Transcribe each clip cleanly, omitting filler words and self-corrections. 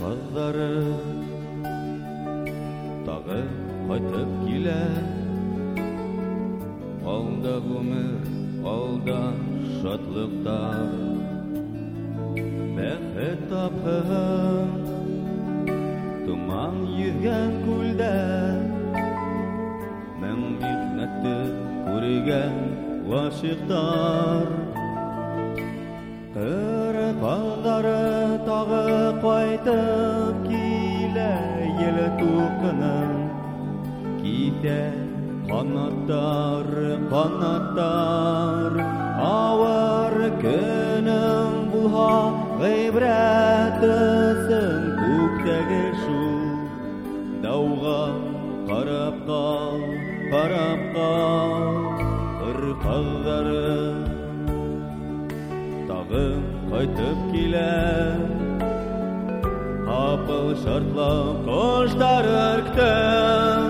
Кызлары тагы кайтып килә. Алда гомер, алда шатлыктар. Бәхет тапкан туман йөзгән күлдә. Мен михнәтте күргән гашыктар. Кызлары тагы кайтып килә. Ел тулкынын китә. Канаттар, канаттар, авыр көнең булһа, гыйбрәтсен күктәге шул. Дауга карап кал, карап кал, кызлары тагы кайтып килә. Капыл шартлап коштар өрктем.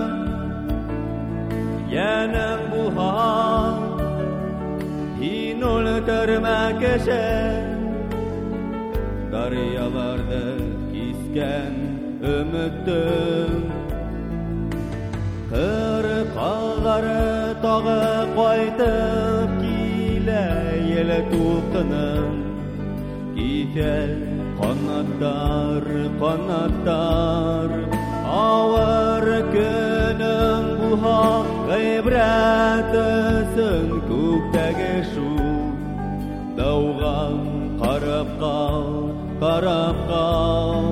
Янәң булһа, һин үлтермә кеше. Дарьяларда кискән өмөттем. Кызлары тагы кайтып килә. Ел тулкынын китә. Канаттар, канаттар, авыр көнең булһа, гыйбрәтсен күктәге шул. Дауга карап кал, карап кал.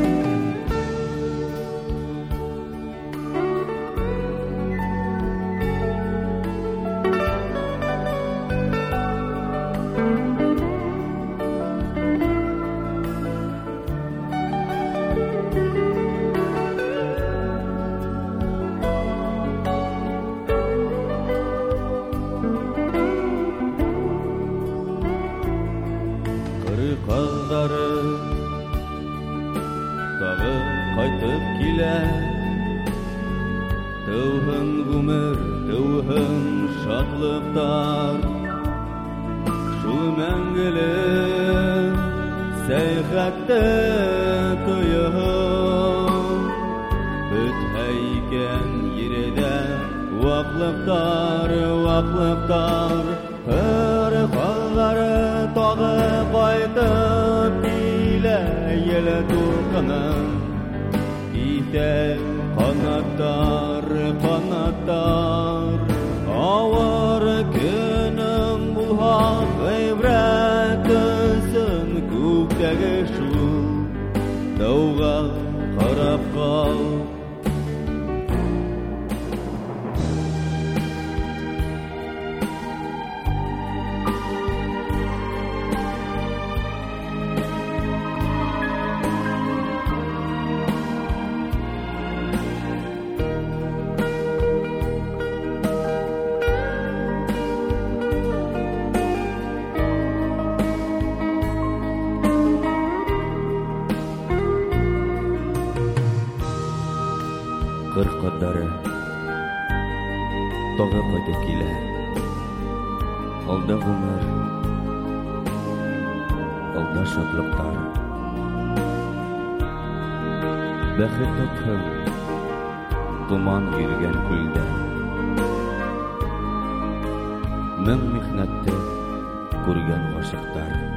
Кызлары тагы кайтып килә. Тәүһен гомер, тәүһен шатлыктар. Шул мәңгелек сәйхәттә тоягым. Үтә икән йөрәдә ваклыктар, ваклыктар. Кызлары тагы кайтып килә. Ел тулкынын китә. Канаттар, канаттар, авыр көнең булһа, гыйбрәтсен күктәге шул. Дауга карап кал. Кызлары тагы кайтып килә. Алда гомер, алда шатлыктар. Бәхет тапкан туман йөргән күлдә. Мен михнәтте күргән гашыктар.